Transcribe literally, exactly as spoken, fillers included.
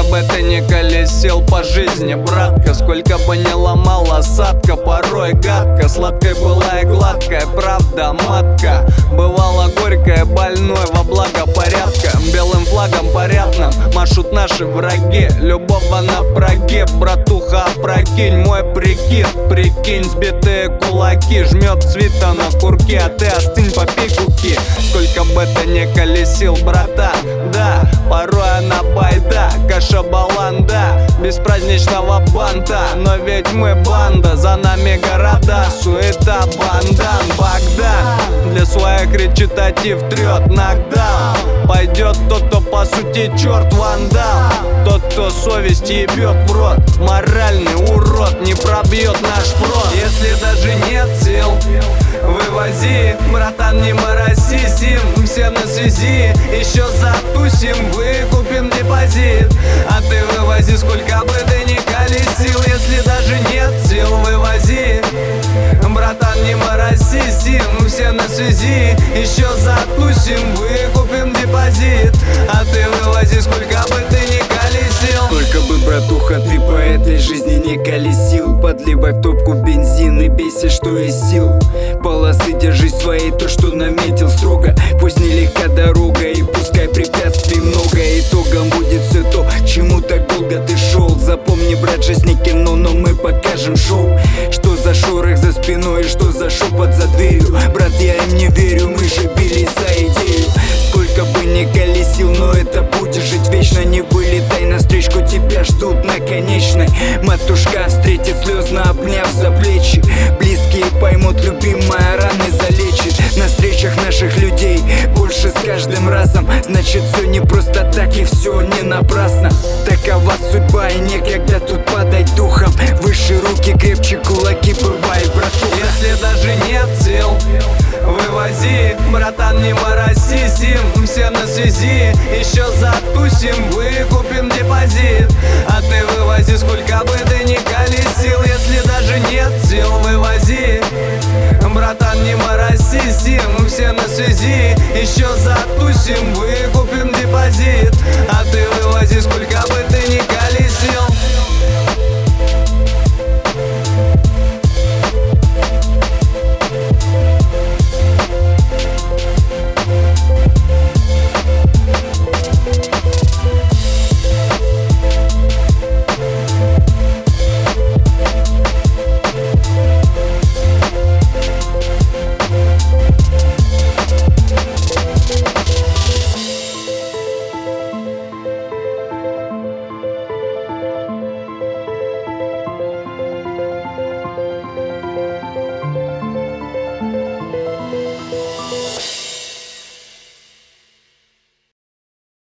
бы ты ни колесил по жизни, братка, сколько бы ни ломал осадка, порой гадко, сладкой была и гладкая правда матка. Бывало горькая, больной во благо порядка. Белым флагом порядным машут наши враги. Любовь на прогиб, братуха, опрокинь мой прикид. Прикинь, сбитые кулаки, жмет свита на курке, а ты остынь, попей куки. Сколько бы ты ни колесил, братан, да, порой она байда, каша баланда, без праздничного банта. Но ведь мы банда, за нами города, суета, бандан, Богдан. Для своих речитатив трет нокдаун. Пойдет тот, кто по сути черт вандал, тот, кто совесть ебет в рот. Моральный урод не пробьет наш фронт. Если даже нет сил, вывози, братан, не морози, сим, все на связи. Еще затусим, выкупим депозит, а ты вывози, сколько бы ты ни колесил. Если даже нет сил, вывози, братан, не морози, сим, все на связи. Еще затусим, выкупим депозит, а ты вывози, сколько бы ты ни колесил. Сколько бы, братуха, ты по этой жизни не колесил, подливай в топку бензин и бейся, что из сил. Полосы держи своей, то, что наметил строго. Пусть нелегка дорога и пускай препятствий много. Итогом будет все то, к чему так долго ты шел. Запомни, брат, жизнь не кино, но мы покажем шоу. Что за шорох за спиной и что за шепот за дверью. Брат, я им не верю, мы же бились за идею. Сколько бы ни колесил, но это будешь жить вечно. Не вылетай навстречку, тебя ждут на конечной. Матушка встретит слезно, обняв за плечи. Близкие поймут, любимая раны залечит. На встречах наших людей больше с каждым разом. Значит, все не просто так и все не напрасно. Такова судьба и некогда тут падать духом. Выше руки, крепче кулаки, бывай, братуха. Если даже нет сил, вывози, братан, не морози, сим, все на связи. Еще затусим, выкупим депозит, а ты вывози.